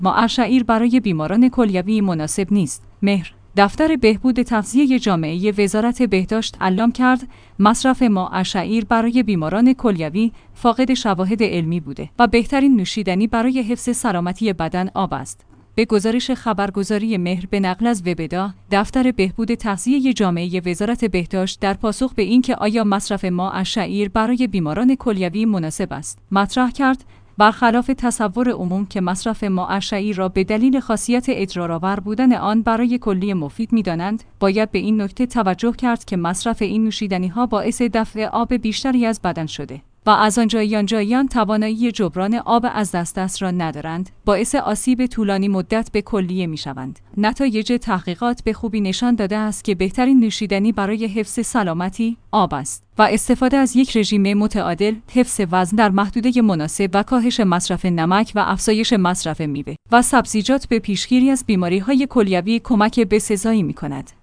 ماء‌الشعیر برای بیماران کلیوی مناسب نیست. مهر دفتر بهبود تغذیه جامعه وزارت بهداشت اعلام کرد مصرف ماء‌الشعیر برای بیماران کلیوی فاقد شواهد علمی بوده و بهترین نوشیدنی برای حفظ سلامتی بدن آب است. به گزارش خبرگزاری مهر به نقل از وبدا، دفتر بهبود تغذیه جامعه وزارت بهداشت در پاسخ به اینکه آیا مصرف ماء‌الشعیر برای بیماران کلیوی مناسب است، مطرح کرد برخلاف تصور عموم که مصرف ماء‌الشعیر را به دلیل خاصیت ادرارآور بودن آن برای کلیه مفید می‌دانند، باید به این نکته توجه کرد که مصرف این نوشیدنی‌ها باعث دفع آب بیشتری از بدن شده و از آنجایان توانایی جبران آب از دست را ندارند، باعث آسیب طولانی مدت به کلیه می‌شوند. نتایج تحقیقات به خوبی نشان داده است که بهترین نوشیدنی برای حفظ سلامتی آب است و استفاده از یک رژیم متعادل، حفظ وزن در محدوده مناسب و کاهش مصرف نمک و افزایش مصرف میوه و سبزیجات به پیشگیری از بیماری‌های کلیوی کمک بسزایی می‌کند.